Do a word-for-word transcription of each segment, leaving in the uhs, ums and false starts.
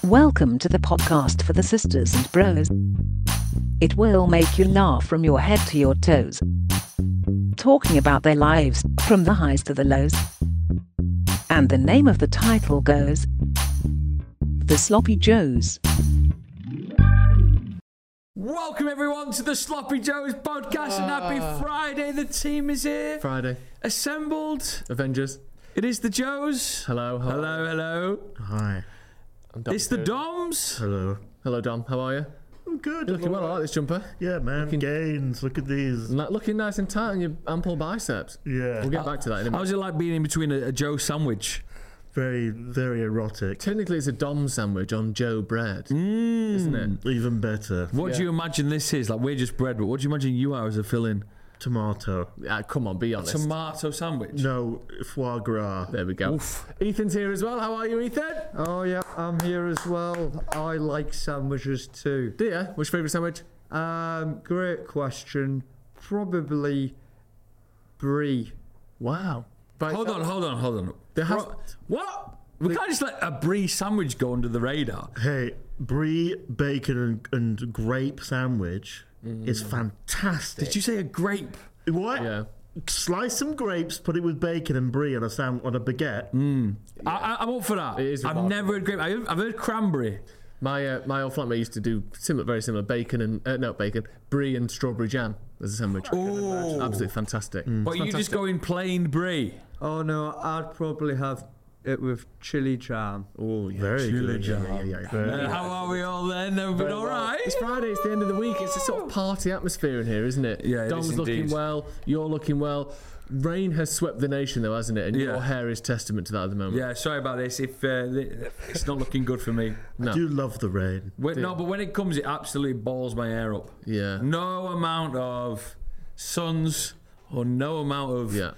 Welcome to the podcast for the sisters and bros. It will make you laugh from your head to your toes. Talking about their lives, from the highs to the lows. And the name of the title goes The Sloppy Joes. Welcome everyone to the Sloppy Joes podcast, and happy Friday. The team is here. Friday. Assembled. Avengers. It is the Joes. Hello. Hello. Hello, hello. Hi. I'm Dom. It's the Doms. Hello. Hello, Dom. How are you? I'm good. You're looking well. I like this jumper. Yeah, man. Looking- Gains. Look at these. Like, looking nice and tight on your ample biceps. Yeah. We'll get back to that in a minute. How's it like being in between a, a Joe sandwich? Very, very erotic. Technically, it's a Dom sandwich on Joe bread, Mm. isn't it? Even better. What do Yeah. you imagine this is? Like, we're just bread, but what do you imagine you are as a filling? Tomato. Yeah, come on, be honest. Tomato sandwich. No, foie gras. There we go. Oof. Ethan's here as well. How are you, Ethan? Oh yeah, I'm here as well. I like sandwiches too. Do you? What's your favourite sandwich? Um, great question. Probably brie. Wow. Right, Hold so- on, hold on, hold on. There has- What? What? We can't just let a brie sandwich go under the radar. Hey, brie, bacon, and, and grape sandwich is fantastic. Did you say a grape? What? Yeah. Slice some grapes, put it with bacon and brie on a sam- on a baguette. I, I, I'm up for that. It is I've remarkable. never heard grape. I've, I've heard cranberry. My uh, my old flatmate used to do similar, very similar bacon and uh, no bacon, brie and strawberry jam as a sandwich. Oh. Absolutely fantastic. But you just go in plain brie. Oh no, I'd probably have it with chili jam. Oh yeah. Very chili good. jam. Yeah, yeah, yeah. Uh, Very- how are we all then? Everything all right? It's Friday, it's the end of the week. It's a sort of party atmosphere in here, isn't it? Yeah, it Dom's is looking indeed. well, you're looking well. Rain has swept the nation though, hasn't it? And Yeah. your hair is testament to that at the moment. Yeah, sorry about this. If uh, th- it's not looking good for me. No. I do love the rain. When, no, but when it comes, it absolutely balls my hair up. Yeah. No amount of suns or no amount of Yeah.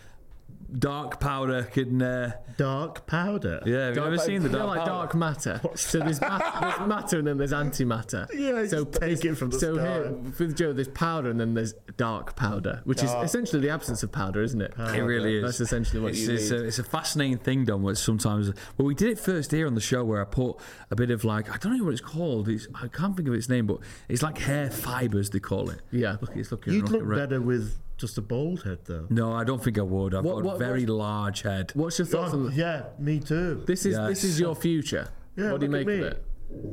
dark powder can. Uh, Dark powder. yeah, have you ever seen the You know, dark like powder? dark matter. So there's, ma- there's matter and then there's antimatter. Yeah, So just take it from the So start. here with Joe, there's powder and then there's dark powder, which Dark. is essentially the absence of powder, isn't it? It really is. That's essentially what it's, you it's need. a, it's a fascinating thing, Dom. Where sometimes, well, we did it first here on the show where I put a bit of like I don't know what it's called. It's, I can't think of its name, but it's like hair fibers they call it. Yeah. Look, it's looking. You'd looking look red. better with just a bald head, though. No, I don't think I would. I've What- got a what- very what- large head. What's your thoughts Oh, on yeah, me too. this? Is Yes. this is your future? Yeah, what do you look make at of me. it?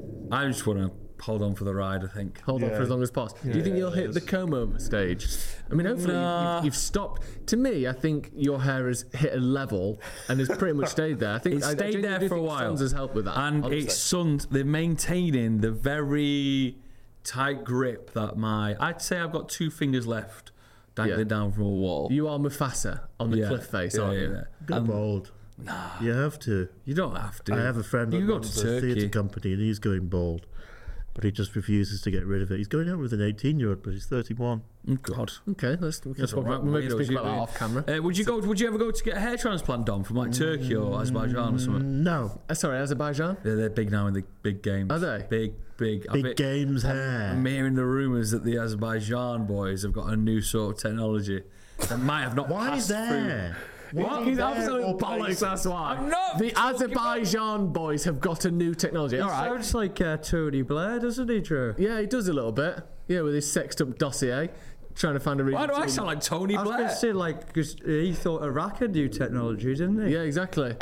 I just want to hold on for the ride. I think. Hold on Yeah. for as long as possible. Do you think Yeah, you'll hit it the is. coma stage? I mean, hopefully you've- Nah. you've, you've stopped. To me, I think your hair has hit a level and has pretty much stayed there. I think It's I stayed genuinely there do for a think while. Suns has helped with that. And honestly. it's Suns. They're maintaining the very tight grip that my. I'd say I've got two fingers left dangling Yeah. down from a wall. You are Mufasa on the Yeah. cliff face, Yeah, aren't yeah, you? yeah. Go And- bald. You have to. You don't have to. I have a friend You that can go runs to a Turkey. theatre company and he's going bald. But he just refuses to get rid of it. He's going out with an eighteen-year-old, but he's thirty-one. Oh, God. Okay, let's we can That's talk all right. about, we'll maybe Weirdos, speak about that you- off camera. Uh, would you go? Would you ever go to get a hair transplant done from like Turkey or Azerbaijan or something? No. Uh, sorry, Azerbaijan. Yeah, they're big now in the big games. Are they? Big, big. I Big bet- games hair. I'm hearing the rumours that the Azerbaijan boys have got a new sort of technology that might have not Why passed there? What? He's there absolute or bollocks, places? that's why. I'm not The talking Azerbaijan boys have got a new technology. All right. Sounds like uh, Tony Blair, doesn't he, Drew? Yeah, he does a little bit. Yeah, with his sexed up dossier, trying to find a reason. Why do I to- sound like Tony I was going Blair? to say, like, because he thought Iraq had new technology, didn't he? Yeah, exactly.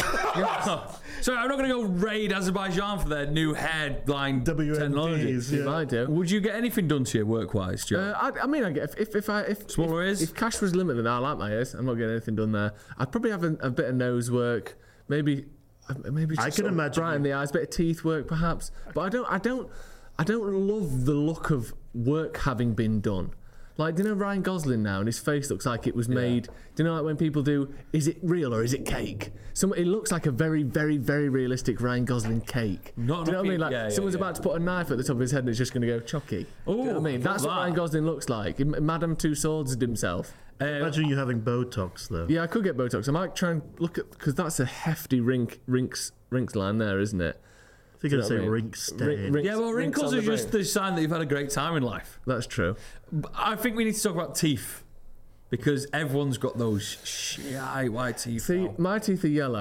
So I'm not going to go raid Azerbaijan for their new headline W M technology. Ds, You yeah. might do. Would you get anything done to you work-wise, Joe? Uh, I, I mean, I get if, if, if I if Smaller if, ears? if cash was limited, I like my ears. I'm not getting anything done there. I'd probably have a, a bit of nose work, maybe, uh, maybe. I just can sort of imagine brighten you- the eyes, bit of teeth work, perhaps. But I don't, I don't, I don't love the look of work having been done. Like, do you know Ryan Gosling now, and his face looks like it was made. Do you know, like when people do, is it real or is it cake? Some, it looks like a very, very, very realistic Ryan Gosling cake. Not do you know what I enough mean? pe- Like, yeah, yeah, someone's yeah. about to put a knife at the top of his head, and it's just going to go chocky. Do you know what I Ooh, mean? That's love what that. Ryan Gosling looks like. Im- Madame Two Swords himself. Uh, Imagine you having Botox, though. Yeah, I could get Botox. I might try and look at, because that's a hefty rink, rinks, rinks line there, isn't it? I think I'd know say what I mean? rink stain. Rin- rinks- yeah, well, rinks wrinkles on are the just brain. the sign that you've had a great time in life. That's true. But I think we need to talk about teeth because everyone's got those shy white teeth. See, now. my teeth are yellow,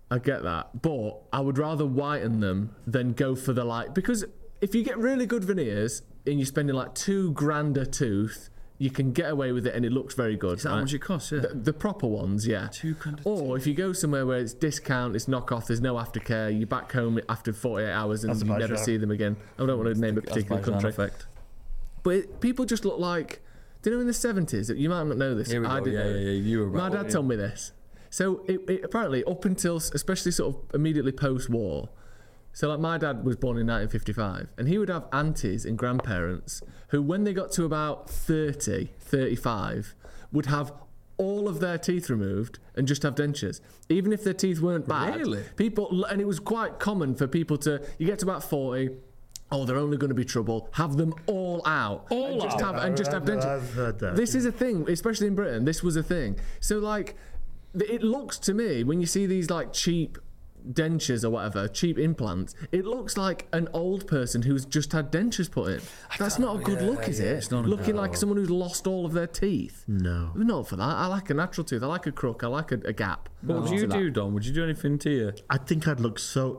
I get that, but I would rather whiten them than go for the like, because if you get really good veneers and you're spending like two grand a tooth, you can get away with it and it looks very good. Is that how right? much it costs? Yeah. The, the proper ones, yeah. Two grand a Or if you go somewhere where it's discount, it's knockoff, there's no aftercare, you're back home after forty-eight hours and you never Azerbaijan. see them again. I don't want to name a particular Azerbaijan country. effect. But it, people just look like, do you know in the seventies, you might not know this, Here we I go. didn't Yeah, know yeah, it. yeah. You were My right. dad told me this. So it, it apparently up until, especially sort of immediately post-war, so like my dad was born in nineteen fifty-five, and he would have aunties and grandparents who, when they got to about thirty, thirty-five, would have all of their teeth removed and just have dentures, even if their teeth weren't bad. Really? People, and it was quite common for people to, you get to about forty, oh, they're only going to be trouble, have them all out. All and just out? Have, and just have dentures. I've heard that. This is a thing, especially in Britain. This was a thing. So like, th- it looks to me when you see these like cheap dentures or whatever, cheap implants, it looks like an old person who's just had dentures put in. That's not a good yeah, look, is yeah, it? it's not a- Looking like someone who's lost all of their teeth. No. Not for that. I like a natural tooth. I like a crook. I like a, a gap. What would Not you for that. do, Don? Would you do anything to you? I think I'd look so,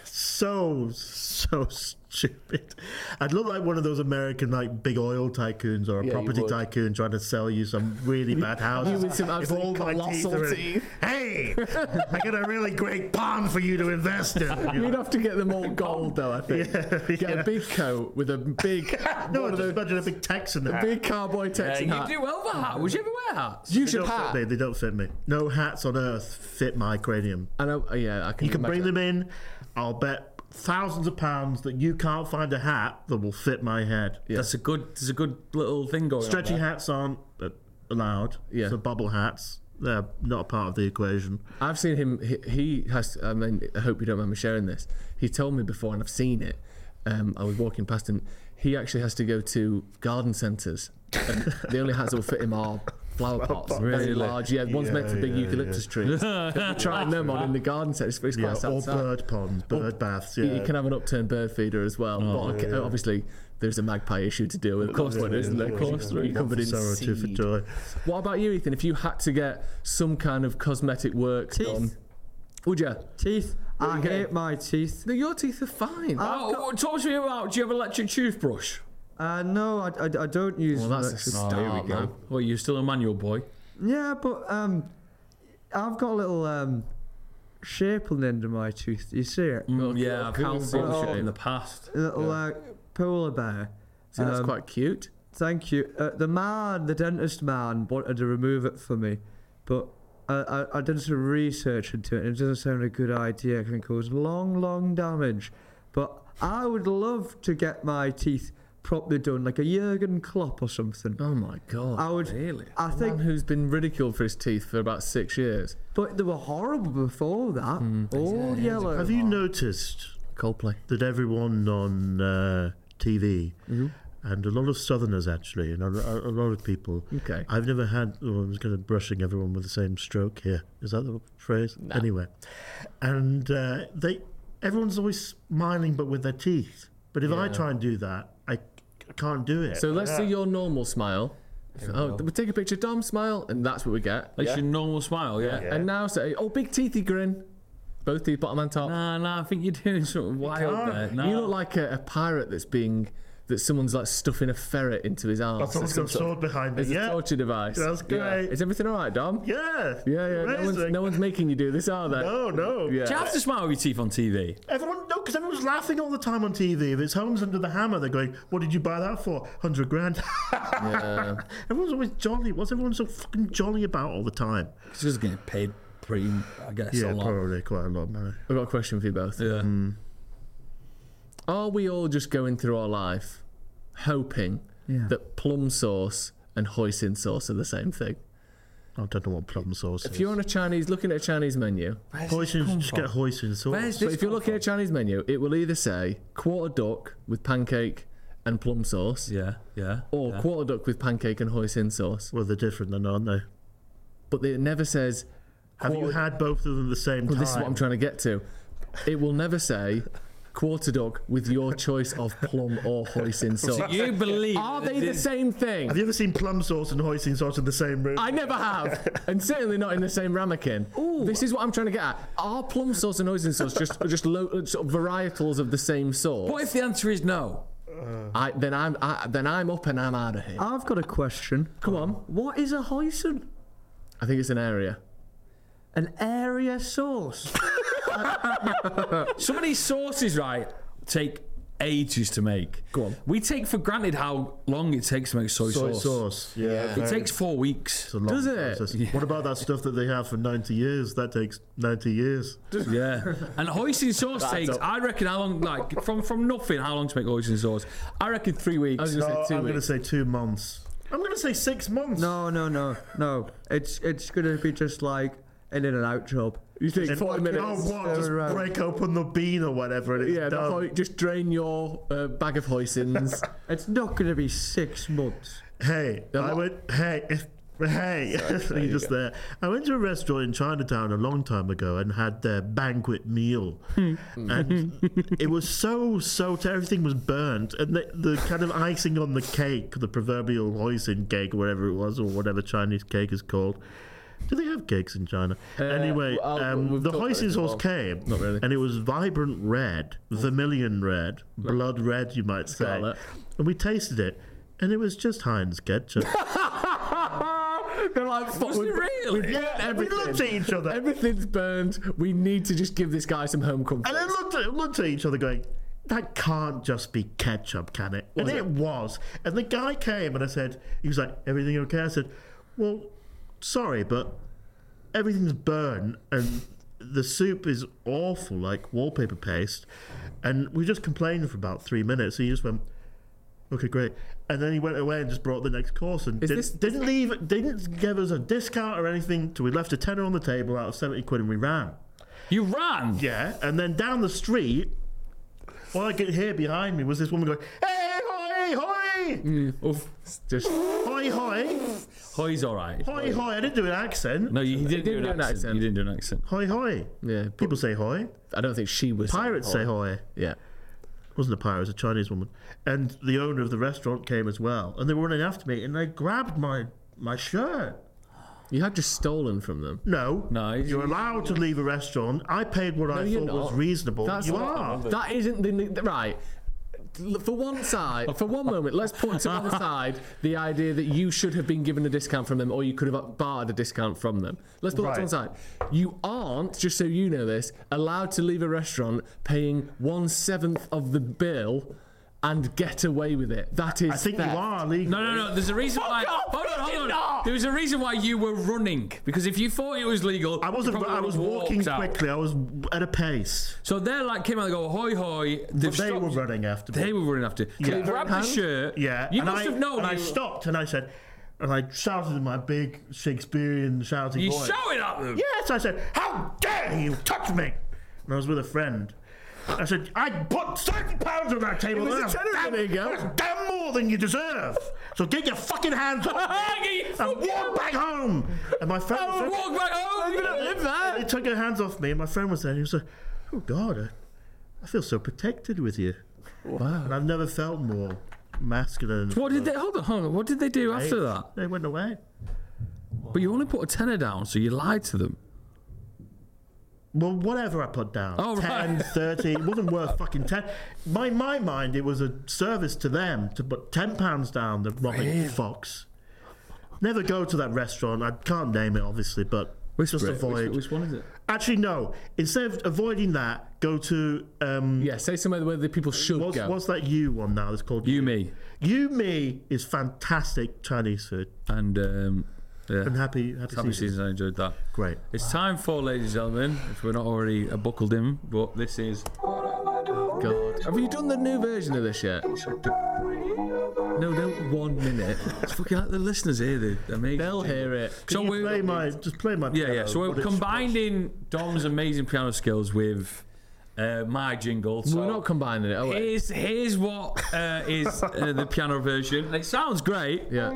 so, so stupid. I'd look like one of those American like big oil tycoons or a Yeah, you property would. tycoon trying to sell you some really bad house. You with some If absolutely all my colossal are in- teeth. Hey, I got a really great pond for you to invest in. You You'd know? have to get them all gold, though. I think. Get yeah. a big coat with a big, No, one of just the imagine a big Texan hat. big cowboy Texan hat. you do well for hat. Would you ever wear hats? You They should don't hat. fit me. They don't fit me. No hats on earth fit my cranium. I know. Yeah, I can. You can bring imagine. them in. I'll bet thousands of pounds that you can't find a hat that will fit my head. That's a good. There's a good little thing going Stretchy on. there. hats aren't uh, allowed. Yeah. So bubble hats, they're not a part of the equation. I've seen him. He, he has. I mean, I hope you don't mind me sharing this. He told me before, and I've seen it. Um, I was walking past him. He actually has to go to garden centres, and the only hats that will fit him are flower pots, very Really? large. Yeah, one's Yeah, meant for big yeah, eucalyptus trees. Trying them on in the garden centre. It's, it's Yeah, quite or sad. bird ponds, bird baths. Yeah. You can have an upturned bird feeder as well. but okay, obviously, there's a magpie issue to deal with. Of course point, there is, isn't there? of course there is. You're covered in Sorrow, two for seed. joy. What about you, Ethan? If you had to get some kind of cosmetic work Teeth. done, would you? Teeth. I you get? hate my teeth. No, your teeth are fine. Oh, talk to me about. Do you have an electric toothbrush? Uh, no, I, I, I don't use. Well, that's a electric- start, here we go. man. Well, you're still a manual boy. Yeah, but um, I've got a little um, shape on the end of my tooth. You see it? Mm, yeah, I've calcium seen shape. it in the past. A little like polar bear. See, that's Um, quite cute. Thank you. Uh, the man, the dentist man, wanted to remove it for me, but I, I, I did some research into it, and it doesn't sound a good idea. It can cause long, long damage. But I would love to get my teeth properly done, like a Jurgen Klopp or something. Oh my god. I would. Really? I A think, man who's been ridiculed for his teeth for about six years. but they were horrible before that. All yellow. Have you noticed Coldplay. that everyone on uh, T V Mm-hmm. and a lot of Southerners actually, and a, a, a lot of people. Okay. I've never had. Oh, I was going to brushing everyone with the same stroke here. Is that the phrase? Anyway, and uh, they, everyone's always smiling, but with their teeth. But if I Yeah. try and do that, I, I can't do it. So let's see your normal smile. Oh, we take a picture, Dom, smile, and that's what we get. That's your normal smile, yeah. And now say, oh, big teethy grin. Both teeth, bottom and top. Nah, nah, I think you're doing something wild there. Nah. You look like a, a pirate that's being, that someone's like stuffing a ferret into his arm. That's someone's got a sword behind me. It's a Yeah, torture device. That's great. Is everything all right, Dom? yeah, Yeah, yeah. No one's, amazing. no one's making you do this, are they? no, no. Yeah. Do you have to smile with your teeth on T V? Everyone, no, because everyone's laughing all the time on T V. If it's Homes Under the Hammer, they're going, "What did you buy that for? Hundred grand." Yeah. Everyone's always jolly. What's everyone so fucking jolly about all the time? It's just getting paid pretty, I guess, Yeah, a lot. probably quite a lot, man. I've got a question for you both. Yeah. Are we all just going through our life hoping Yeah. that plum sauce and hoisin sauce are the same thing? I don't know what plum sauce If is. you're on a Chinese, looking at a Chinese menu, Hoisin, just get hoisin sauce. Where's so this if you're come looking at a Chinese menu, it will either say quarter duck with pancake and plum sauce, Yeah, yeah. or yeah. quarter duck with pancake and hoisin sauce. Well, they're different, then, aren't they? But it never says. Have you quarter- had both of them at the same Well, time? this is what I'm trying to get to. It will never say quarter duck with your choice of plum or hoisin sauce. So you believe Are that they the this- same thing? Have you ever seen plum sauce and hoisin sauce in the same room? I never have, and certainly not in the same ramekin. This is what I'm trying to get at. Are plum sauce and hoisin sauce just just lo- sort of varietals of the same sauce? What if the answer is no? I, then I'm I, then I'm up and I'm out of here. I've got a question. Come on. What is a hoisin? I think it's an area. An area sauce. Some of these sauces, right, take ages to make. Go on. We take for granted how long it takes to make soy, Soy sauce. sauce. Yeah. It takes four weeks. It's a long Does it? process. What about that stuff that they have for ninety years? That takes ninety years. Yeah. And hoisin sauce That's takes, up. I reckon, how long, like, from, from nothing, how long to make hoisin sauce? I reckon three I weeks. was going to No, say two I'm going to weeks. say two months. I'm going to say six months. No, no, no, no. It's it's gonna be just like an in and out job. You think And forty what- minutes? Oh, what? Just Around. break open the bean or whatever, and it's Yeah, the done. hoi- just drain your uh, bag of hoisins. It's not gonna be six months. Hey, They're I not- went. Hey, if, hey, there you're you just there. I went to a restaurant in Chinatown a long time ago and had their banquet meal, and it was so so. Everything was burnt, and the, the kind of icing on the cake, the proverbial hoisin cake, or whatever it was, or whatever Chinese cake is called. Do they have cakes in China? anyway, well, um, we've the talked about hoisin it sauce before. came, Not really. and it was vibrant red, vermilion red, blood red, you might say. Scarlet. And we tasted it, and it was just Heinz ketchup. They're like, fuck, Was it we've- really? we've burnt We everything. looked at each other, and Everything's burned. We need to just give this guy some home comfort. then looked at, looked at each other, going, "That can't just be ketchup, can it?" Was and it? it was. And the guy came, and I said, "He was like, everything okay?" I said, "Well, sorry, but everything's burned, and the soup is awful, like wallpaper paste." And we just complained for about three minutes. He just went, "Okay, great." And then he went away and just brought the next course and Is did, this- didn't leave, didn't give us a discount or anything. So we left a tenner on the table out of seventy quid and we ran. You ran? Yeah, and then down the street, all I could hear behind me was this woman going, "Hey, hoy, hoy, Oof, it's just hoy, hoy, Hoy's all right. hoy, hoy." I didn't do an accent. No, you, you didn't, didn't do an accent. You didn't do an accent. Hoy, hoy. yeah. But People say hoy. I don't think she was. Pirates say hoy. Yeah. It wasn't a pirate, it was a Chinese woman. And the owner of the restaurant came as well. And they were running after me and they grabbed my, my shirt. You had just stolen from them. No. No, he's- You're allowed to leave a restaurant. I paid what I you're thought was not. reasonable. That's you not- are. That isn't the the- right. L- For one side, for one moment, let's put to one side the idea that you should have been given a discount from them, or you could have bartered a discount from them. Let's put that to one Right. side. You aren't, just so you know this, allowed to leave a restaurant paying one seventh of the bill and get away with it. That is. I think theft. you are legally. No, no, no. There's a reason why. off, Hold on, hold fucking on. not. There was a reason why you were running. Because if you thought it was legal, I you wasn't. probably I was would've walking walked out. quickly. I was at a pace. So they're like came out and go hoy hoy. But They've they stopped- were running after me. They were running after. Yeah. They grabbed the Hand? shirt. Yeah. You and must I, have known. And I you, stopped and I said, and I shouted in my big Shakespearean shouting you voice. shouted at them. Yes, I said, "How dare you touch me?" And I was with a friend. I said, "I put thirty pounds on that table. It was a That's tenner a damn, minute ago." that's damn more than you deserve. So get your fucking hands off me Get your and fucking walk back home." And my friend Oh, was like, walk back home. You don't live there. they took their hands off me, and my friend was there, and he was like, "Oh God, I, I feel so protected with you." Wow. And I've never felt more masculine. What did they? Hold on, hold on. What did they do after that? They went away. But you only put a tenner down, so you lied to them. Well, whatever I put down, Oh, ten, right. thirty, it wasn't worth fucking ten. By my mind, it was a service to them to put ten pounds down, the robbing fox. Never go to that restaurant. I can't name it, obviously, but just avoid. Which, which one is it? Actually, no. Instead of avoiding that, go to um, Yeah, say somewhere where the people should what's, go. what's that you one now? That's called You, me, You Me is fantastic Chinese food. and um, yeah. And happy, happy, Happy season. season. I enjoyed that. Great. It's time for, ladies and gentlemen, if we're not already uh, buckled in, but this is. God. Have you done the new version of this yet? No, don't one minute. It's fucking like the listeners here, they're amazing. They'll hear it. So You we're play my, just play my. yeah, yeah. piano, So we're but it's- combining Dom's amazing piano skills with uh, my jingle. So We're not combining it, are we? here's here's what uh, is uh, the piano version. It sounds great. Yeah.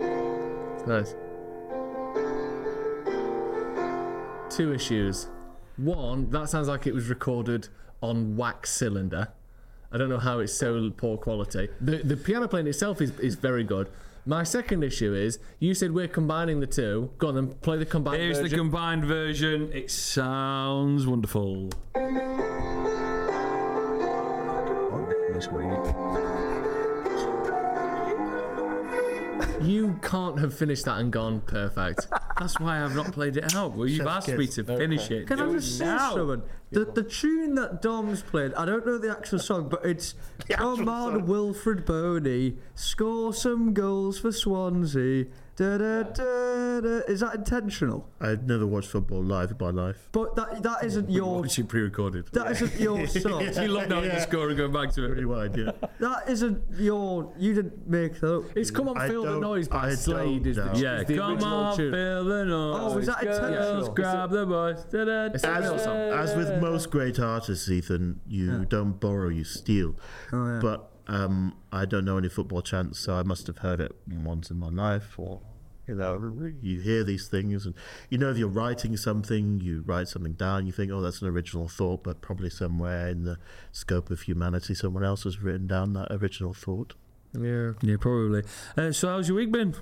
Nice. Two issues. One, that sounds like it was recorded on wax cylinder. I don't know how it's so poor quality. The the piano playing itself is, is very good. My second issue is, you said we're combining the two. Go on then, play the combined Here's version. the combined version. It sounds wonderful. This week. You can't have finished that and gone perfect. That's why I've not played it out. Well, you've Chef asked kiss. me to finish it. Can I Do just it say now. something? The, the tune that Dom's played, I don't know the actual song, but it's Come on, Wilfred Boney, score some goals for Swansea. Da, da, da, da. Is that intentional? I've never watched football live in my life. But that that isn't your Watch it pre-recorded. that isn't your song. You love knowing the score and going back to it. Rewind, yeah. That isn't your. You didn't make that up. It's Come On I Feel the don't- Noise by I Slade don't is the, know. is Yeah, the come original on, tune. feel the noise. Oh, is that Girls, intentional? grab the boys. Da-da, It's a real song. As with most great artists, Ethan, you don't borrow, you steal. Oh, yeah. But um, I don't know any football chants, so I must have heard it once in my life. Or, you know, you hear these things, and you know, if you're writing something, you write something down, you think, oh, that's an original thought, but probably somewhere in the scope of humanity, someone else has written down that original thought. Yeah. Yeah, probably. Uh, so how's your week been?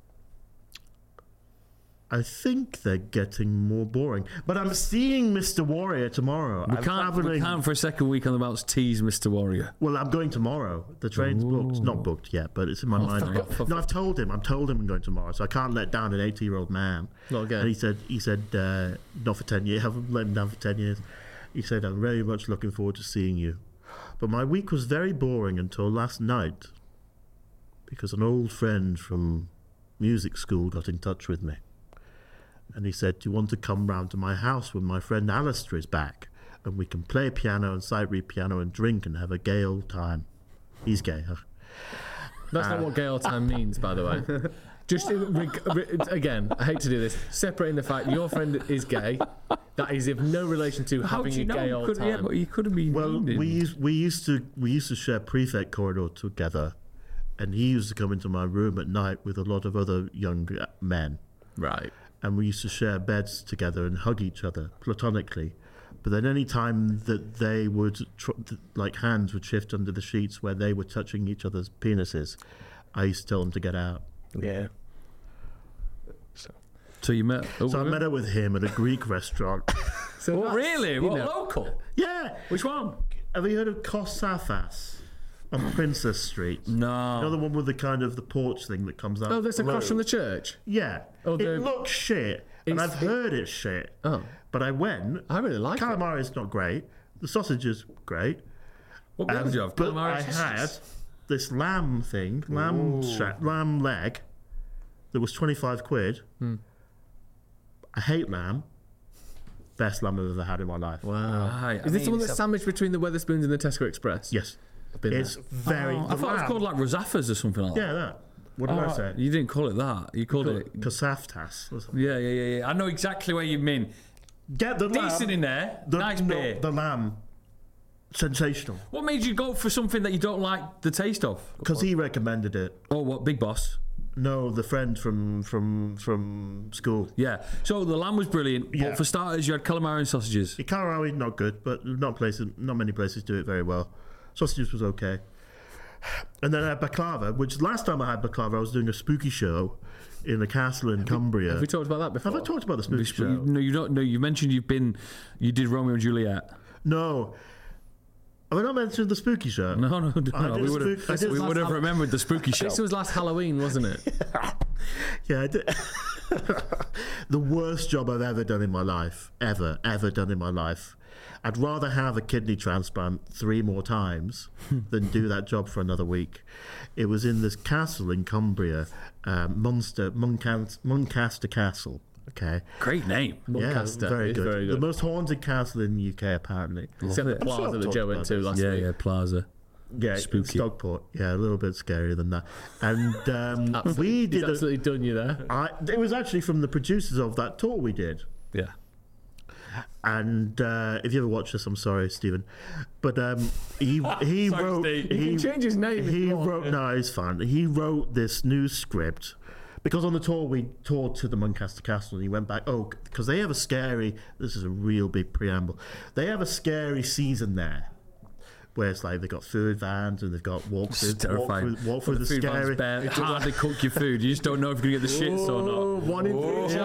I think they're getting more boring. But I'm seeing Mister Warrior tomorrow. We I'm can't, we traveling- can't for a second week on the Mounts tease Mister Warrior. Well, I'm going tomorrow. The train's booked. Not booked yet, but it's in my mind. fuck off, fuck No, I've told him. I've told him I'm going tomorrow, so I can't let down an eighty-year-old man. Not again. And he said, he said, uh, not for ten years. I haven't let him down for ten years. He said, I'm very much looking forward to seeing you. But my week was very boring until last night, because an old friend from music school got in touch with me. And he said, do you want to come round to my house when my friend Alistair is back? And we can play piano and sight read piano and drink and have a gay old time. He's gay, huh? That's not what gay old time means, by the way. Just in, reg- re- again, I hate to do this. Separating the fact your friend is gay, that is of no relation to How having do you a know? gay You old could, yeah, time. but you could have been. Well, meaning- we used, we used to we used to share prefect corridor together, and he used to come into my room at night with a lot of other young men, Right. and we used to share beds together and hug each other platonically. But then any time that they would tr- like hands would shift under the sheets where they were touching each other's penises, I used to tell them to get out. Yeah. So you met. Oh, So I met up with him at a Greek restaurant. So Oh, that's, really? you What, know, local? Yeah, Which one? have you heard of Kosafas on Princess Street? No. You know the one with the kind of the porch thing that comes out. Oh, that's across below? from the church. Yeah. Oh, the- it looks shit, and It's- I've heard it's shit. Oh. But I went. I really like it. Calamari is not great. The sausage is great. What um, did you have? But Calamari I sausages? had this lamb thing, lamb strap, lamb leg, that was twenty-five quid. Hmm. I hate lamb. Best lamb I've ever had in my life. Wow. Right, I Is this the mean, one that's it's a- sandwiched between the Weatherspoons and the Tesco Express? Yes. I've been It's there. very. Oh, I thought it was called like Rosafas or something like that. Yeah, that. What did Oh, I say? You didn't call it that. You called it. Kasaftas. or something. Yeah, yeah, yeah, yeah. I know exactly what you mean. Get the lamb. Decent in there. The, nice no, beer. the lamb. Sensational. What made you go for something that you don't like the taste of? Because he recommended it. Oh, what? Big Boss? No, the friend from from from school. Yeah. So the lamb was brilliant, Yeah. but for starters, you had calamari and sausages. The calamari not good, but not places, not many places do it very well. Sausages was okay. And then I had baklava, which last time I had baklava, I was doing a spooky show in a castle in Cumbria. Have we talked about that before? Have I talked about the spooky You, show? no, you don't. No, you mentioned you've been. You did Romeo and Juliet. No. Have I not mentioned the spooky show? No, no, no. I did we a would have. spook- I did We last would have Hall- remembered the spooky show. This was last Halloween, wasn't it? Yeah, I did. The worst job I've ever done in my life. Ever, ever done in my life. I'd rather have a kidney transplant three more times than do that job for another week. It was in this castle in Cumbria, um, Munster, Muncan- Muncaster Castle. Okay. Great name. Muncaster. Yeah, very It's good. very good. The most haunted castle in the U K, apparently. Except the I'm sure plaza I've that talked Joe went about to this. last Yeah, week. yeah. Plaza. Yeah, Spooky. Stockport. Yeah, a little bit scarier than that. And um, we He's did. A, absolutely done you there. I, it was actually from the producers of that tour we did. Yeah. And uh, if you ever watch this, I'm sorry, Stephen, but um, he he wrote Steve. You he can change his name if He you want. wrote no, it's fine. He wrote this new script because on the tour we toured to the Muncaster Castle, and he went back. Oh, because they have a scary. This is a real big preamble. They have a scary season there, where it's like they've got food vans and they've got walk through, walk terrifying. through, walk through the, food scary. van's bare. How they cook your food? You just don't know if you're gonna get the shits or Oh, not. one in three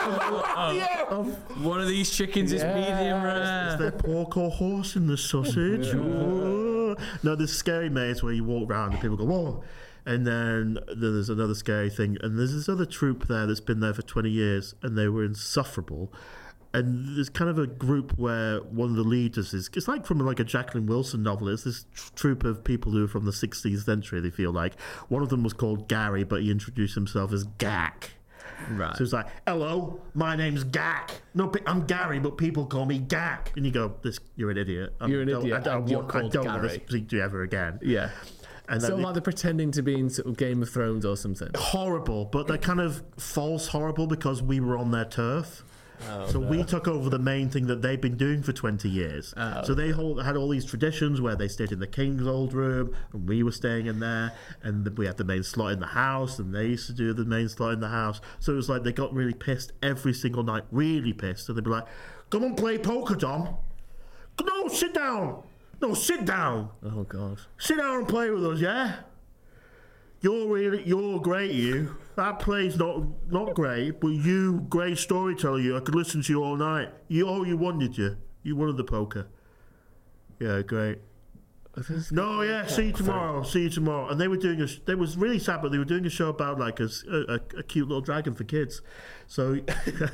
Oh, one of these chickens is medium rare. Is there pork or horse in the sausage? Oh. No, there's scary maze where you walk around and people go, whoa. And then there's another scary thing. And there's this other troupe there that's been there for twenty years, and they were insufferable. And there's kind of a group where one of the leaders is, it's like from like a Jacqueline Wilson novel. It's this tr- troupe of people who are from the sixteenth century, they feel like. One of them was called Gary, but he introduced himself as Gack. Right. So it's like, hello, my name's Gack. No, pe- I'm Gary, but people call me Gack. And you go, "This, you're an idiot. I You're an don't- idiot, I don't, and you're want, I called don't want to Gary." speak to you ever again." Yeah. And So then like they're pretending to be in sort of Game of Thrones or something. horrible, but they're kind of false horrible because we were on their turf. so we took over the main thing that they've been doing for twenty years. Oh, so they hold, had all these traditions where they stayed in the king's old room and we were staying in there, and we had the main slot in the house and they used to do the main slot in the house. So it was like they got really pissed every single night, really pissed, and they'd be like, "Come on, play poker, Dom. No, sit down. No, sit down. Oh God. Sit down and play with us, yeah? You're really, you're great, you. That play's not not great, but you, great storyteller, you. I could listen to you all night. You, oh, you won, did you? You won at the poker. Yeah, great. No, yeah, see you tomorrow. See you tomorrow. And they were doing a. sh- They was really sad, but they were doing a show about like a, s- a- a- a cute little dragon for kids. So and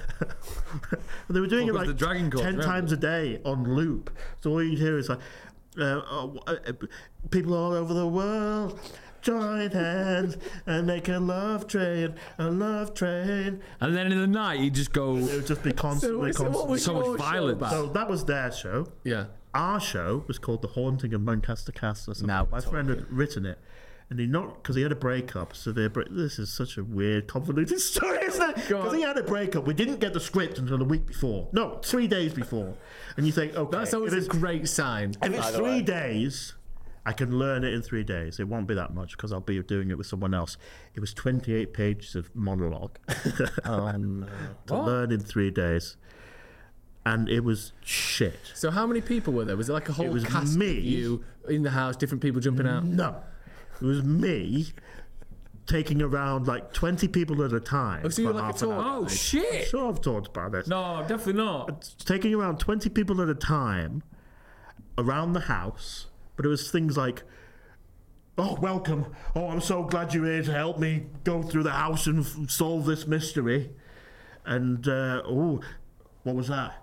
they were doing What it was like the dragon called? ten Remember? times a day on loop. So all you'd hear is like, uh, oh, uh, uh, people all over the world join hands and make a love train, a love train. And then in the night, you just go. It would just be constantly, so what constantly. was So much your show violence. about? So that was their show. Yeah. Our show was called The Haunting of Muncaster Castle. Or something. Now we're My friend had written it, and he not because he had a breakup. So they this is such a weird, convoluted story, isn't it? Go on. Because he had a breakup. We didn't get the script until the week before. No, three days before. And you think, okay, That's always if a it's, great sign. if it's by the three way. days, I can learn it in three days. It won't be that much because I'll be doing it with someone else. It was twenty-eight pages of monologue Oh no. to learn in three days, and it was shit. So how many people were there? Was it like a whole was cast me. of you in the house, different people jumping out? No, it was me taking around like twenty people at a time. Oh, so you for were like a half an tour hour. Oh shit! Sure, I've talked about this. No, definitely not. Taking around twenty people at a time around the house, but it was things like, "Oh, welcome. Oh, I'm so glad you're here to help me go through the house and f- solve this mystery." And, uh, oh, what was that?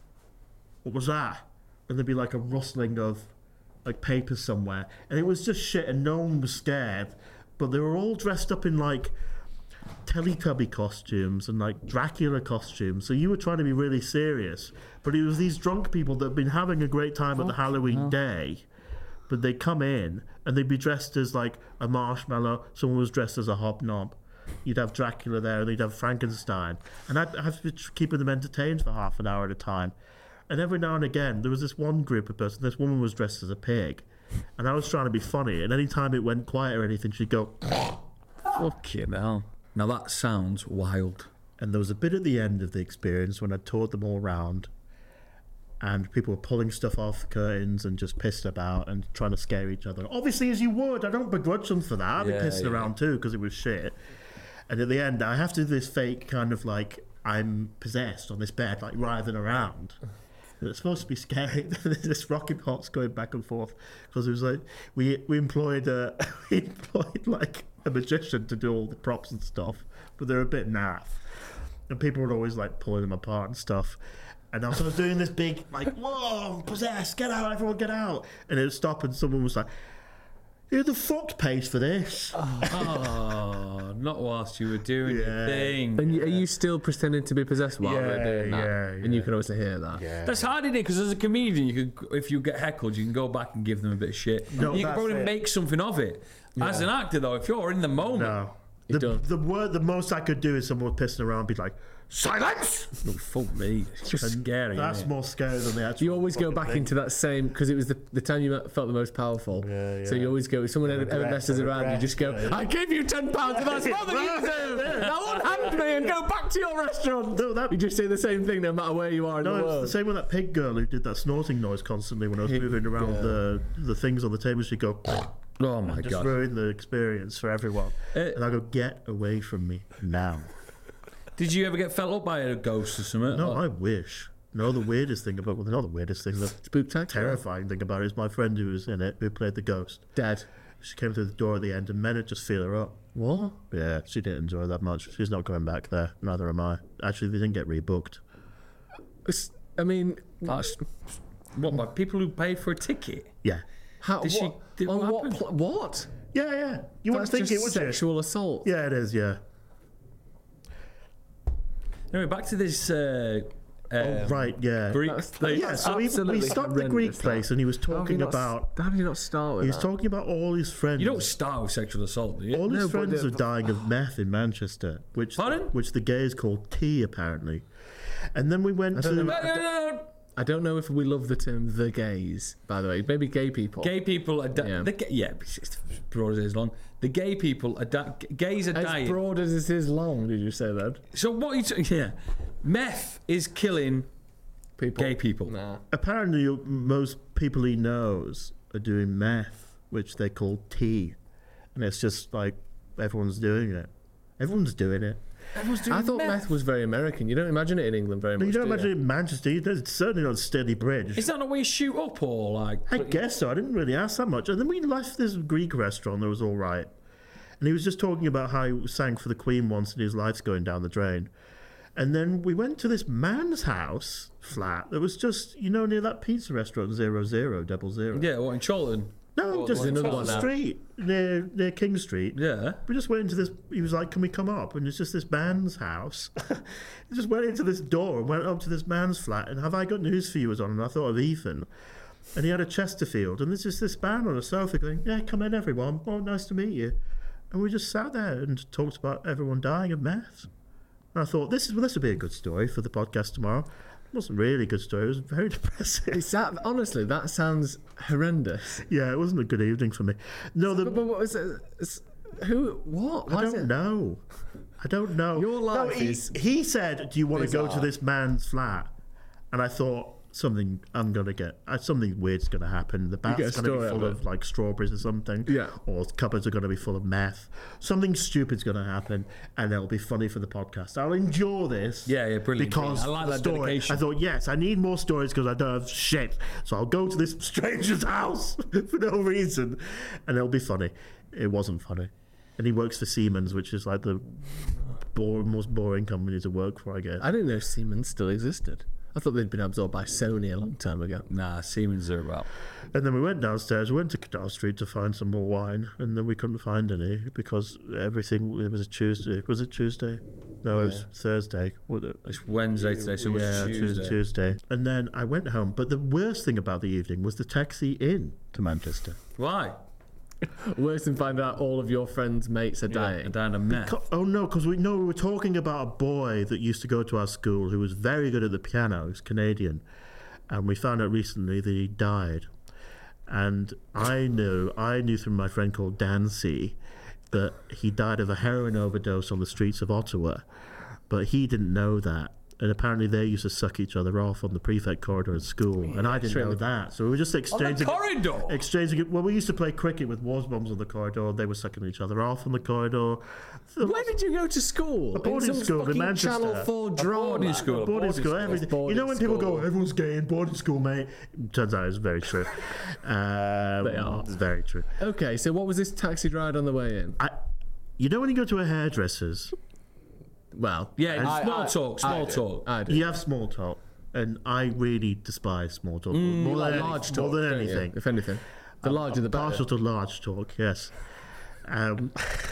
What was that? And there'd be like a rustling of like papers somewhere. And it was just shit, and no one was scared. But they were all dressed up in like Teletubby costumes and like Dracula costumes. So you were trying to be really serious. But it was these drunk people that had been having a great time at the Halloween day. But they'd come in and they'd be dressed as like a marshmallow. Someone was dressed as a hobnob. You'd have Dracula there and they'd have Frankenstein. And I'd have to be keeping them entertained for half an hour at a time. And every now and again, there was this one group of person. This woman was dressed as a pig. And I was trying to be funny. And any time it went quiet or anything, she'd go, Fucking hell. Now that sounds wild. and there was a bit at the end of the experience when I toured them all around. And people were pulling stuff off the curtains and just pissed about and trying to scare each other. Obviously, as you would. I don't begrudge them for that. I'd be Yeah, pissed yeah. around too because it was shit. And at the end, I have to do this fake kind of like I'm possessed on this bed, like writhing around. And it's supposed to be scary. This rocking horse going back and forth because it was like we we employed uh, we employed like a magician to do all the props and stuff, but they're a bit naff. And people were always like pulling them apart and stuff. And I was, I was doing this big, like, whoa, I'm possessed, get out, everyone get out. And it would stop and someone was like, who the fuck pays for this? Oh, not whilst you were doing Yeah. your thing. And you, are you still pretending to be possessed while they're doing that? yeah, And you yeah. can obviously hear that. Yeah. That's hard, isn't it? Because as a comedian, you could, if you get heckled, you can go back and give them a bit of shit. No, you can that's probably it. make something of it. As an actor, though, if you're in the moment, No. You The, don't. the word, the most I could do is someone was pissing around, be like, silence. Oh, fuck me. It's just scary. That's isn't it? more scary than the actual. You always go fucking back thing. into that same because it was the, the time you felt the most powerful. Yeah, So yeah. you always go. If someone ever, ever Regret, messes around, you regret, just go. yeah. I gave you ten pounds, and that's more than you deserve. Now unhand me and go back to your restaurant. No, that- you just say the same thing no matter where you are in No, the it's world. the same with that pig girl who did that snorting noise constantly when I was moving around girl. the the things on the table. She'd go, Oh, my just God. ruin the experience for everyone. Uh, and I go, get away from me now. Did you ever get felt up by a ghost or something? No, Or- I wish. No, the weirdest thing about, well, not the weirdest thing, the Spooktacular. terrifying thing about it is my friend who was in it, who played the ghost. Dead. She came through the door at the end and men had just feel her up. What? Yeah, she didn't enjoy that much. She's not going back there. Neither am I. Actually, they didn't get rebooked. It's- I mean, That's, what, by people who paid for a ticket? Yeah. how? Did she- what? did- on what what? happened? Pl- what? Yeah, yeah. You wouldn't That's think just it, would you? sexual assault. Yeah, it is, yeah. Anyway, back to this. Uh, Oh, um, right, yeah. Greek That's- place. Yeah, so he, we absolutely stopped the Greek horrendous, place that. and he was How have you talking not- about How did you not start with he was that? talking about all his friends. You don't start with sexual assault, do you? all his No, but friends the- are dying of meth in Manchester, which Pardon? which the gays call tea apparently. And then we went to No, no, no, no. I don't know if we love the term "the gays." By the way, maybe gay people. Gay people are dying. Yeah. The, ga- yeah, it's as broad as it is long. The gay people are di- gays are As dying. broad as it is long. Did you say that? So what are you? T- yeah, meth is killing People. gay people. Nah. apparently most people he knows are doing meth, which they call tea, and it's just like everyone's doing it. Everyone's doing it. Everyone's doing I thought meth. was very American. You don't imagine it in England very But much. you don't do imagine it in Manchester. It's certainly not Steady Bridge. Is that not where you shoot up or like? I guess so. I didn't really ask that much. And then we left this Greek restaurant that was all right. And he was just talking about how he sang for the Queen once and his life's going down the drain. And then we went to this man's house flat that was just, you know, near that pizza restaurant, Zero Zero, Double Zero. Yeah, what in Charlton? No, just there's another across one the now. street, near, near King Street. Yeah. We just went into this, he was like, can we come up? And it's just this man's house. He just went into this door and went up to this man's flat. And have I got news for you was on? And I thought of Ethan. And he had a Chesterfield. And there's just this man on a sofa going, yeah, come in, everyone. Oh, nice to meet you. And we just sat there and talked about everyone dying of meth. And I thought, this is well, this would be a good story for the podcast tomorrow. It wasn't really a good story. It was very depressing. Is that honestly? That sounds horrendous. Yeah, it wasn't a good evening for me. No, the, But, but what was it? It's- Who? What? I Why is don't it? know. I don't know. Your life no, he, is he said, "Do you want to go to bizarre. this man's flat?" And I thought something. I'm gonna get uh, something weird's gonna happen. The get a bath's gonna story be out full of of like strawberries or something. Yeah. Or cupboards are gonna be full of meth. Something stupid's gonna happen, and it'll be funny for the podcast. I'll endure this. Yeah, yeah, brilliant, Because brilliant. I like the that story. dedication. I thought, yes, I need more stories because I don't have shit. So I'll go to this stranger's house for no reason, and it'll be funny. It wasn't funny. And he works for Siemens, which is like the bore, most boring company to work for, I guess. I didn't know Siemens still existed. I thought they'd been absorbed by Sony a long time ago. Nah, Siemens are about. And then we went downstairs, we went to Canal Street to find some more wine, and then we couldn't find any because everything, it was a Tuesday. Was it Tuesday? No, it was Thursday. Was it? It's Wednesday today, so it's Yeah, Tuesday. Tuesday. Tuesday. And then I went home, but the worst thing about the evening was the taxi in to Manchester. Why? Worse than finding out all of your friends' mates are Yeah, dying. down to meth. Co- Oh no, because we no, we were talking about a boy that used to go to our school who was very good at the piano. He's Canadian, and we found out recently that he died. And I knew, I knew through my friend called Dancy that he died of a heroin overdose on the streets of Ottawa, but he didn't know that. And apparently they used to suck each other off on the prefect corridor at school, and I didn't straight know with- that. So we were just On the exchanging. corridor. Exchanging it. Well, we used to play cricket with wars bombs on the corridor. They were sucking each other off on the corridor. Where did you go to school? A boarding in some school in fucking Manchester. Channel four drama. boarding school. Boarding, boarding school, school, everything. boarding You know when people go, school. everyone's gay in boarding school, mate. Turns out it's very true. Um, They are. It's very true. Okay, so what was this taxi ride on the way in? I, you know when you go to a hairdresser's, Well, Yeah, I- small I- talk, small I do. talk. I do. you have small talk, and I really despise small talk more Like than large any- talk, more than don't you? anything. If anything, the larger the better. Partial to large talk, yes. Um,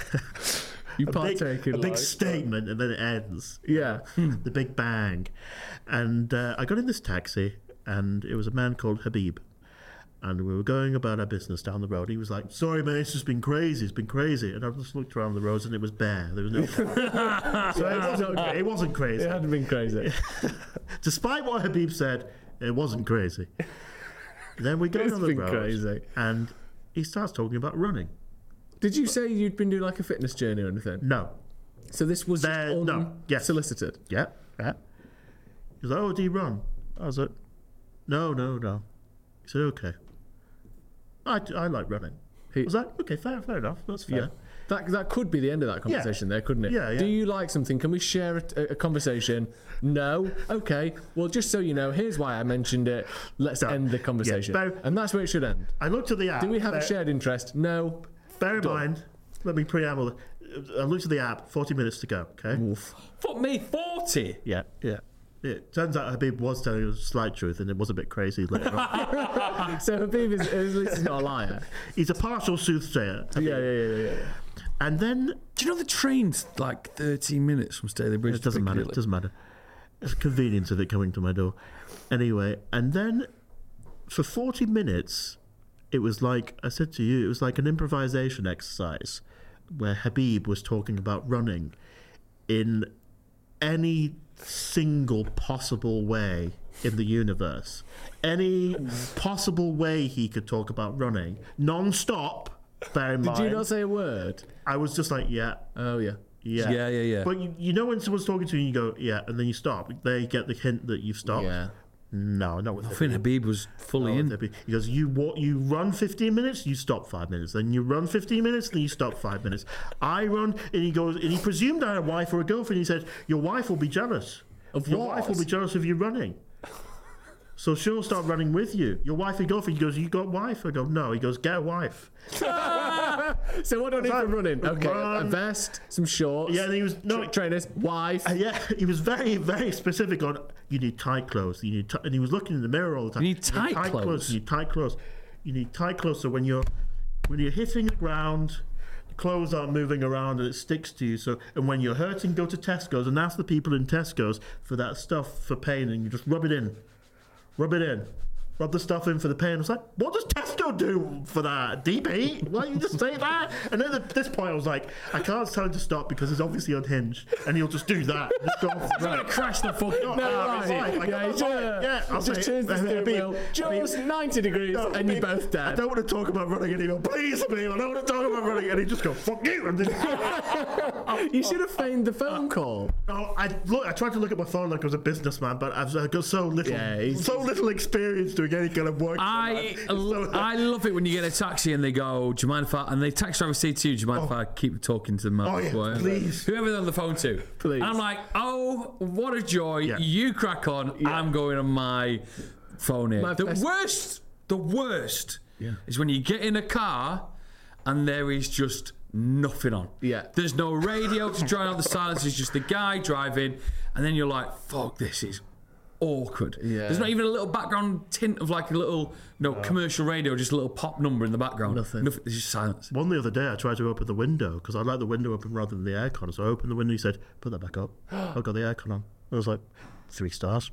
You a big, partake in a big large statement, and then it ends. Yeah. The big bang. And uh, I got in this taxi, and it was a man called Habib. and we were going about our business down the road. He was like, sorry, man, it's just been crazy. It's been crazy. And I just looked around the roads and it was bare. There was no car. So it wasn't, it wasn't crazy. It hadn't been crazy. Despite what Habib said, it wasn't crazy. Then we go It's down the been road crazy. and he starts talking about running. Did you say you'd been doing like a fitness journey or anything? No. So this was There- just no, yes. unsolicited? Yeah, yeah. He was like, oh, do you run? I was like, no, no, no. He said, okay. I, I like running. He- I was like, okay, fair, fair enough. That's fair. Yeah. That, that could be the end of that conversation there, couldn't it? Yeah, yeah. Do you like something? Can we share a, a conversation? No? Okay. Well, just so you know, here's why I mentioned it. Let's So, end the conversation. yeah, bear- and that's where it should end. I looked at the app. Do we have bear, a shared interest? No. Bear in Done. mind, let me preamble. I looked at the app, forty minutes to go, okay? Oof. Fuck me, forty. Yeah, yeah. It turns out Habib was telling us the slight truth and it was a bit crazy later on. So Habib is, is, is not a liar. He's a partial soothsayer. Yeah, yeah, yeah, yeah. yeah. And then, Do you know the train's like thirteen minutes from Staley Bridge? it doesn't to matter, Piccadilly? it doesn't matter. It's the convenience of it coming to my door. Anyway, and then for forty minutes, it was like, I said to you, it was like an improvisation exercise where Habib was talking about running in any single possible way in the universe. Any possible way he could talk about running, non-stop, bear in Did mind. you not say a word? I was just like, yeah, Oh, yeah. yeah. Yeah, yeah, yeah. But you, you know when someone's talking to you and you go, yeah, and then you stop, they get the hint that you've stopped. Yeah. No, not with I think Habib was fully Not in. with Habib. He goes, you what? You run fifteen minutes, you stop five minutes. Then you run fifteen minutes, then you stop five minutes. I run, and he goes, and he presumed I had a wife or a girlfriend. He said, your wife will be jealous. Of Your what? wife will be jealous of you running. So she'll start running with you. Your wife and girlfriend. He goes, you got a wife? I go, no. He goes, get a wife. So what do I need for Run. running? Okay, a Run. vest, some shorts. Yeah, and he was no. tra- trainers, wife. Uh, yeah, he was very, very specific on you need tight clothes. You need, t-, and he was looking in the mirror all the time. You need tight clothes? You need tight clothes. You need tight clothes. So when you're when you're hitting the ground, the clothes aren't moving around and it sticks to you. So and when you're hurting, go to Tesco's and ask the people in Tesco's for that stuff for pain, and you just rub it in, rub it in. Rub the stuff in for the pain. I was like, what does Tesco do for that? D P? Why don't you just say that? And then at this point, I was like, I can't tell him to stop because he's obviously unhinged, and he'll just do that. Just go off the road. Crash the fuck No, up. No, uh, right. it's fine. Like, yeah, I'm he's fine. just, Yeah, I'll just say- turns the I mean, steering I mean- wheel. I mean- Just ninety degrees, No, and I you're mean, both I dead. don't want to talk about running anymore. Please, Emil, I don't want to talk about running. And he just go, fuck you. And then, You should have feigned the phone call. oh, I look. I tried to look at my phone like I was a businessman, but I've I've got so little, Yeah, he's- so little experience doing any kind of work. I So- I love it when you get a taxi and they go, do you mind if I, and the taxi driver say to you, do you mind if I keep talking to them? Oh, yeah, Whatever. please. Whoever they're on the phone to. Please. And I'm like, oh, what a joy. Yeah. You crack on. I'm going on my phone here. My the best- worst, the worst Yeah. is when you get in a car and there is just nothing on. Yeah. There's no radio to drown out the silence. It's just the guy driving. And then you're like, fuck, this is awkward. Yeah. There's not even a little background tint of like a little no commercial radio, just a little pop number in the background. Nothing. Nothing. There's just silence. One the other day, I tried to open the window because I like the window open rather than the aircon. So I opened the window. He said, "Put that back up." I've got the aircon on. I was like, three stars.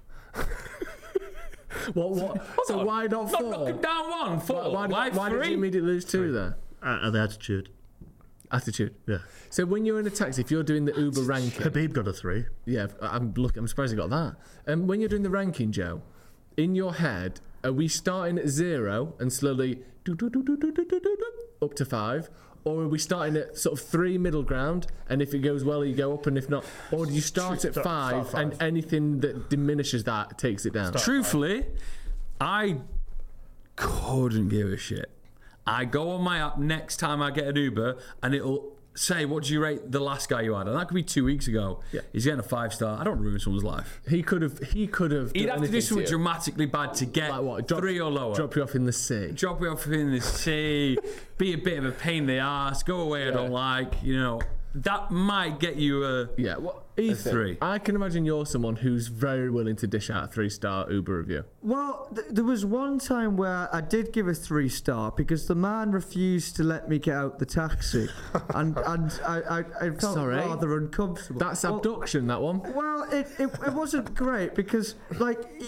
What? What? So why not Not four? knocking down one, four. Why, Why, why did three? you immediately lose two there? Uh, and the attitude. Attitude. Yeah. So when you're in a taxi, if you're doing the Uber ranking, Habib got a three. yeah, I'm look. I'm surprised you got that. And um, when you're doing the ranking, Joe, in your head, are we starting at zero and slowly do, do, do, do, do, do, do, do, do, up to five, or are we starting at sort of three middle ground? And if it goes well, you go up, and if not, or do you start at Start- five, start and five. anything that diminishes that takes it down? Truthfully, I couldn't give a shit. I go on my app next time I get an Uber and it'll say, what do you rate the last guy you had? And that could be two weeks ago. Yeah. He's getting a five star. I don't ruin someone's life. He could have. He could have. He'd done have to do anything something you. dramatically bad to get Like what? Drop, three or lower. Drop you off in the sea. Drop me off in the sea, be a bit of a pain in the ass, go away I don't like, you know. That might get you a... Yeah, well, Ethan, three. I can imagine you're someone who's very willing to dish out a three-star Uber review. Well, th- there was one time where I did give a three star because the man refused to let me get out the taxi, and and I, I, I felt Sorry? rather uncomfortable. That's Well, abduction, that one. Well, it, it, it wasn't great because, like, he,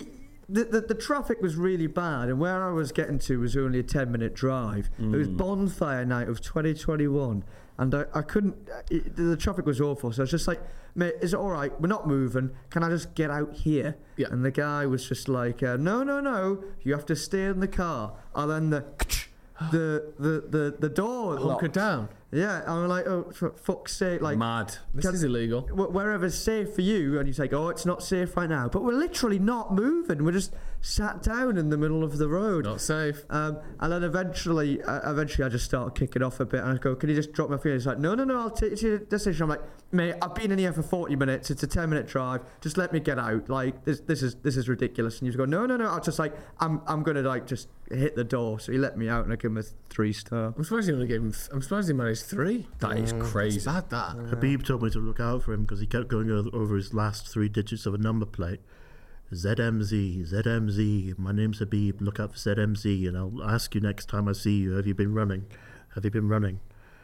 the, the the traffic was really bad, and where I was getting to was only a ten minute drive. Mm. It was bonfire night of twenty twenty-one, and I, I couldn't. It, the traffic was awful, so I was just like, "Mate, is it all right? We're not moving. Can I just get out here?" Yeah. And the guy was just like, uh, "No, no, no. You have to stay in the car." And then the the the the, the door Hunker locked. down. Yeah, and I'm like, "Oh, for fuck's sake!" Like. Mad. This Can- is illegal. wh- Wherever's safe for you, and you say, "Oh, it's not safe right now," but we're literally not moving. We're just sat down in the middle of the road. Not safe. Um, and then eventually, uh, eventually, I just started kicking off a bit, and I go, "Can you just drop my phone?" He's like, "No, no, no, I'll take you to the destination." I'm like, "Mate, I've been in here for forty minutes. It's a ten minute drive. Just let me get out. Like this, this is this is ridiculous." And you go, "No, no, no." I was just like, "I'm I'm gonna like just hit the door." So he let me out, and I give him a three star. I'm surprised he only gave him. Th- I'm surprised he managed three. That is crazy. It's bad that. Habib told me to look out for him because he kept going o- over his last three digits of a number plate. Z M Z, Z M Z, my name's Habib, look out for Z M Z, and I'll ask you next time I see you, have you been running? Have you been running?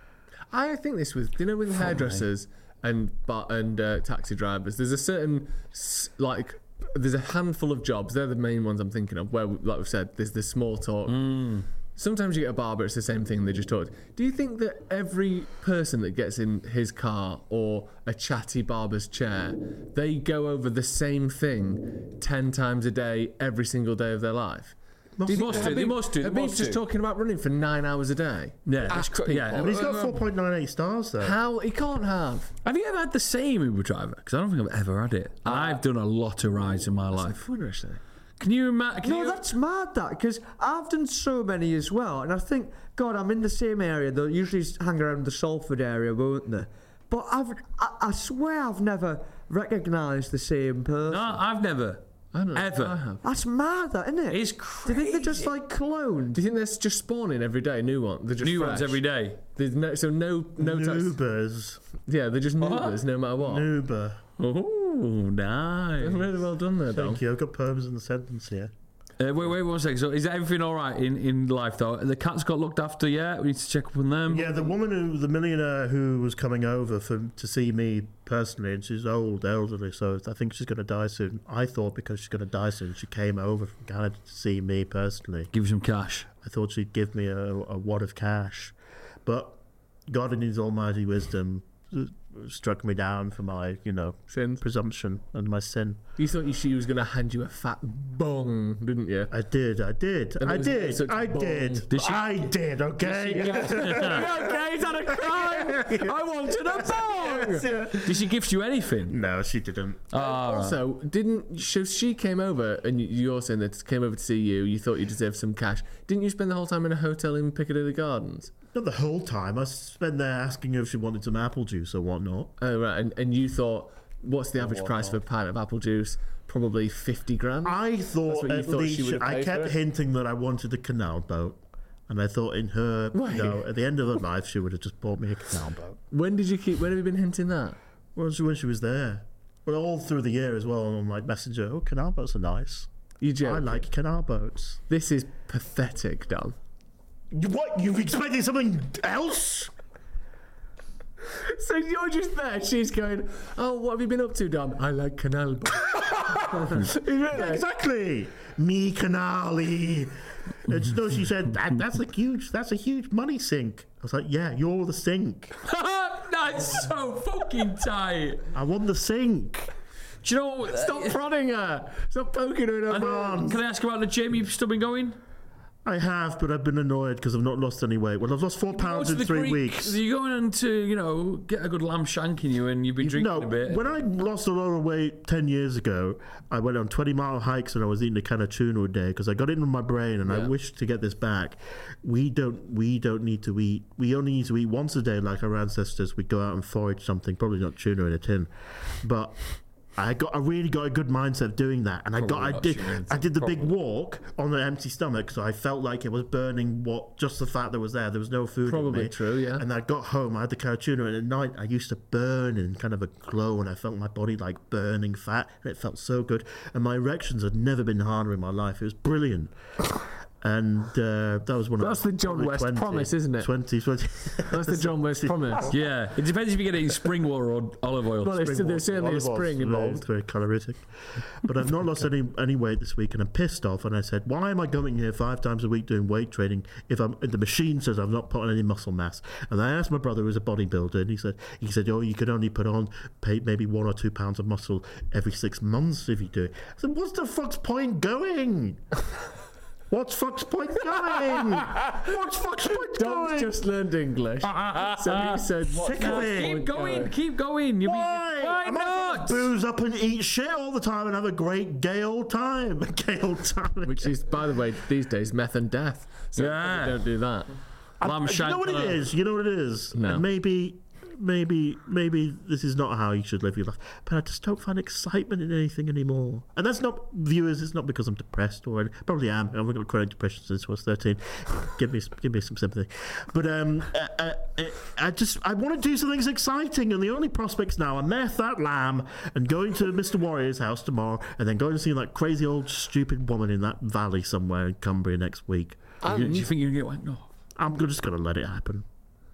I think this was, you know, with hairdressers and but and uh, taxi drivers, there's a certain s- like there's a handful of jobs. They're the main ones I'm thinking of. Where, like we've said, there's the small talk. Mm. Sometimes you get a barber, it's the same thing. They just talk. Do you think that every person that gets in his car or a chatty barber's chair, they go over the same thing ten times a day, every single day of their life? They must do. They must do. They Habib's must just do. talking about running for nine hours a day. Yeah, that's Ask cr- yeah. people. But he's got four point nine eight stars though. How he can't have. Have you ever had the same Uber driver? Because I don't think I've ever had it. I've done a lot of rides in my life. Fun, actually. Can you imagine? No, that's mad, that, because I've done so many as well, and I think, God, I'm in the same area. They'll usually hang around the Salford area, won't they? But I've, I, I swear I've never recognised the same person. No, I've never. I don't know. Ever. I have. That's mad, that, isn't it? It's Do crazy. you think they're just like cloned? Do you think they're just spawning every day? New one. They're just New fresh? ones every day. There's no, so no, no. tax- Noobers. yeah, they're just What? noobers, no matter what. Noober. Oh, nice. Really well done there, Dom. Thank you, I've got poems in the sentence here. Uh, wait, wait one second. So, is everything all right in, in life though? The cats got looked after. Yeah, we need to check up on them. Yeah, the woman who, the millionaire who was coming over for to see me personally, and she's old, elderly, so I think she's going to die soon. I thought because she's going to die soon, she came over from Canada to see me personally. Give you some cash. I thought she'd give me a, a wad of cash, but God in His almighty wisdom uh, struck me down for my, you know, Sins. presumption and my sin. You thought she was going to hand you a fat bong, didn't you? I did, I did, And it I was did, such I bong. did, Did she- I did, okay? okay, is that a crime? I wanted a bong. Did she gift you anything? No, she didn't. Oh, right. Also, didn't so she came over and you- you're saying that came over to see you? You thought you deserved some cash. Didn't you spend the whole time in a hotel in Piccadilly Gardens? Not the whole time. I spent there asking her if she wanted some apple juice or whatnot. Oh right, and, and you thought, what's the average price for a pint of apple juice? Probably fifty grand. I thought what you at thought she least would have I paid kept for it? hinting that I wanted a canal boat, and I thought in her, Wait. you know, at the end of her life, she would have just bought me a canal boat. When did you keep? When have you been hinting that? Well, she, when she was there, well, all through the year as well on like Messenger. Oh, canal boats are nice. You I joking? like canal boats. This is pathetic, Dom. You- What? You expecting something else? So you're just there. She's going, oh, what have you been up to, Dom? I like canal boats. Really? Exactly. Me canali. And so she said, that, "That's a huge. That's a huge money sink." I was like, "Yeah, you're the sink. That's so fucking tight. I want the sink." Do you know? Stop prodding her. Stop poking her in her And, bum. can I ask about the gym? You've still been going? I have, but I've been annoyed because I've not lost any weight. Well, I've lost four pounds Go in to the three Greek. weeks. You're going on to, you know, get a good lamb shank in you, and you've been drinking No, a bit. when I lost a lot of weight ten years ago, I went on twenty mile hikes and I was eating a can of tuna a day because I got it in my brain and I Yeah. wish to get this back. We don't, we don't need to eat. We only need to eat once a day, like our ancestors. We go out and forage something, probably not tuna in a tin, but. I got. I really got a good mindset of doing that, and I got. Probably I not did. tuna, I did the big probably. walk on an empty stomach, so I felt like it was burning. What just the fact that it was there. There was no food. in Probably me. true, yeah. And I got home. I had the can of tuna, and at night I used to burn in kind of a glow, and I felt my body like burning fat, and it felt so good. And my erections had never been harder in my life. It was brilliant. And uh, that was one of That's the John probably West twenty, promise, isn't it? twenty, twenty. That's the John West promise. Yeah, it depends if you get it in spring water or olive oil. Well, it's, there's certainly a spring involved. It's very calorific. But I've not lost any any weight this week, and I'm pissed off. And I said, why am I going here five times a week doing weight training if I'm the machine says I've not put on any muscle mass? And I asked my brother, who's a bodybuilder, and he said, he said, oh, you could only put on pay, maybe one or two pounds of muscle every six months if you do it. I said, what's the fuck's point going? What's fuck's point going? What's fuck's point Dom's going? just learned English. So he said, what's Sick of fuck's it. point Keep going, going? keep going. You'll Why? Be, why I'm not not? gonna booze up and eat shit all the time and have a great gay old time. Gay old time. Which is, by the way, these days, meth and death. So Yeah. don't do that. Lamb you know what it shank- is? You know what it is? No. And maybe, maybe, maybe this is not how you should live your life. But I just don't find excitement in anything anymore. And that's not, viewers, it's not because I'm depressed or anything. Probably am. I've got chronic depression since I was thirteen. give me, give me some sympathy. But um, I, I, I just, I want to do something that's exciting. And the only prospects now are meth that lamb and going to Mister Warrior's house tomorrow and then going to see that crazy old stupid woman in that valley somewhere in Cumbria next week. You- Do you think you can get one? No. I'm just going to let it happen.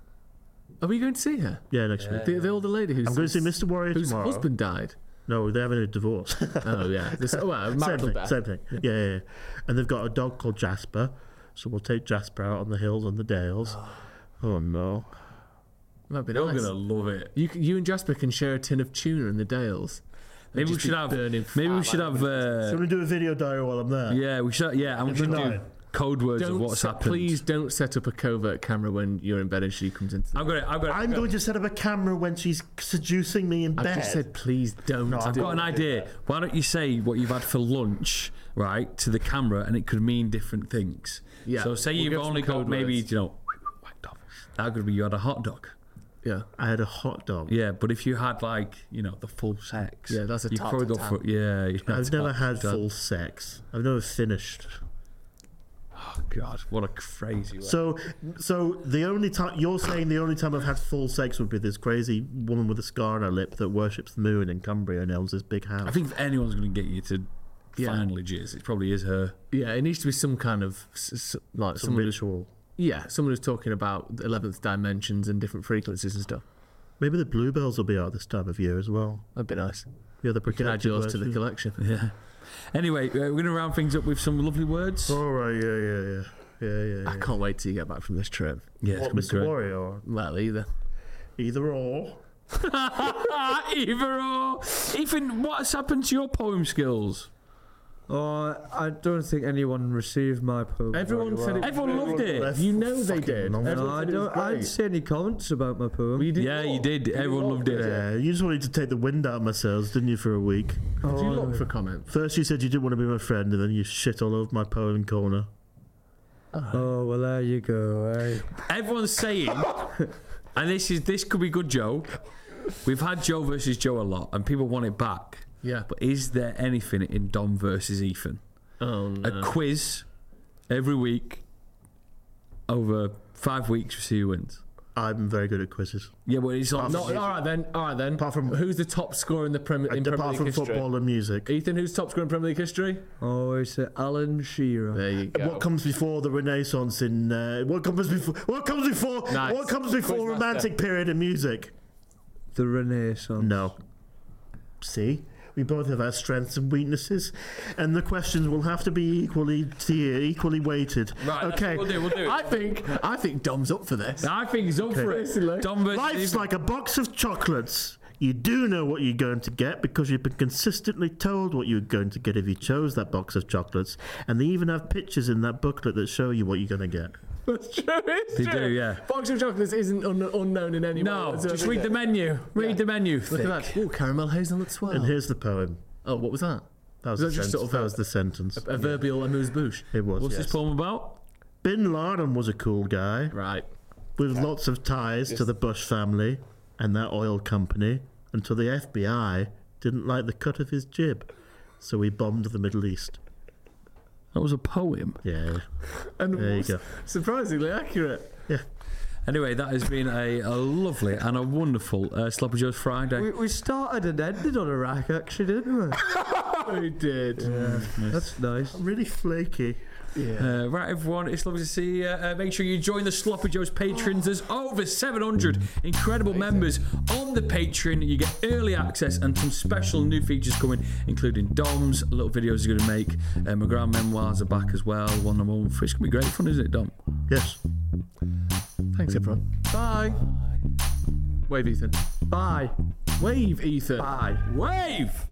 Are we going to see her? Yeah, next week. The, the older lady who's I'm going to see Mister Warrior whose tomorrow. husband died. No, they're having a divorce. Oh yeah, this, oh, well, same marital thing, death. same thing. Yeah. Yeah, yeah. And they've got a dog called Jasper, so we'll take Jasper out on the hills and the dales. Oh no! That'd be You're nice. gonna love it. You, c- you and Jasper can share a tin of tuna in the Dales. Maybe we just should be have. burning Maybe we fat should like have. So Uh, I'm gonna do a video diary while I'm there. yeah, we should. Yeah, and we should do Midnight. code words of Don't what's se- happened. please don't set up a covert camera when you're in bed and she comes into the I've got it. I've got it. I'm going to set up a camera when she's seducing me in I've bed. just said please don't. No, I've do I've got an it. idea. Why don't you say what you've had for lunch, right, to the camera, and it could mean different things. Yeah, So say we'll you've give some only got code maybe words. you know, whacked off. That could be you had a hot dog. Yeah. I had a hot dog. Yeah, but if you had like you know the full sex, Yeah, that's a you probably go tart-a-tat. for yeah. you know, I've never tart- had tart- full sex. I've never finished. Oh God, what a crazy. Way. So, so the only time you're saying the only time I've had full sex would be this crazy woman with a scar on her lip that worships the moon in Cumbria and owns this big house. I think if anyone's going to get you to Yeah. finally jizz, it probably is her. Yeah, it needs to be some kind of s- s- like some someone who's, ritual. yeah, someone who's talking about eleventh dimensions and different frequencies and stuff. Maybe the bluebells will be out this time of year as well. That'd be nice. Yeah, the We can add protected yours to the version. collection. Yeah. Anyway, uh, we're going to round things up with some lovely words. All right, yeah, yeah, yeah, yeah, yeah. yeah. I can't wait till you get back from this trip. Yeah, it's What, gonna be Mister great. Warrior? Or Well, either. either or. Either or. Ethan, what's happened to your poem skills? Oh, I don't think anyone received my poem. Everyone very said well. it. Everyone loved it. That's You know they fucking did. long. Everyone No, I said it was don't. I didn't great. see any comments about my poem. Well, you did Yeah, you look. did. You Everyone looked, loved it. did you? Yeah, you just wanted to take the wind out of my sails, didn't you, for a week? Did Oh, you look for comments? First you said you didn't want to be my friend, and then you shit all over my poem corner. Oh well, there you go. Eh? Everyone's saying, and this is this could be good, Joe. We've had Joe versus Joe a lot, and people want it back. Yeah. But is there anything in Dom versus Ethan? Oh no. A quiz every week over five weeks to see who wins. I'm very good at quizzes. Yeah, but it's on. Not, all right then. All right then. Apart from- who's the top scorer in the Premier in Premier Apart League from history? football and music. Ethan, who's top scorer in Premier League history? Oh, it's uh, Alan Shearer. There you go. What comes before the Renaissance in? Uh, what comes before? What comes before? Nice. What comes before Quizmaster. romantic period in music? The Renaissance. No. See, we both have our strengths and weaknesses, and the questions will have to be equally tier, equally weighted. Right, that's okay. what we'll do. We'll do it. I think I think Dom's up for this. I think he's up for it. Basically. Dom versus Life's Ethan. like a box of chocolates. You do know what you're going to get because you've been consistently told what you're going to get if you chose that box of chocolates, and they even have pictures in that booklet that show you what you're going to get. That's true. It's They true. do, yeah. Box of chocolates isn't un- unknown in any way. No, whatsoever, just is read it? the menu. Read Yeah. the menu. Look at that. Ooh, caramel hazelnut swirl. And here's the poem. Oh, what was that? That was, Was the, that just sentence. sort of that a- was the sentence. A verbial amuse-bouche. It was. What's yes. this poem about? Bin Laden was a cool guy Right. with lots of ties to the Bush family and that oil company until the F B I didn't like the cut of his jib, so he bombed the Middle East. That was a poem. Yeah, And there you was go. surprisingly accurate. Yeah. Anyway, that has been a, a lovely and a wonderful uh, Sloppy Joe's Friday. We, we started and ended on a rack, actually, didn't we? We did. That's nice. I'm really flaky. Yeah. Uh, right, everyone, it's lovely to see you. Uh, make sure you join the Sloppy Joe's patrons. There's over seven hundred incredible members on the Patreon. You get early access and some special new features coming, including Dom's little videos he's going to make. Uh, my grand memoirs are back as well, one a month. It's going to be great fun, isn't it, Dom? Yes. Thanks, everyone. Bye. Wave, Ethan. Bye. Wave, Ethan. Bye. Wave!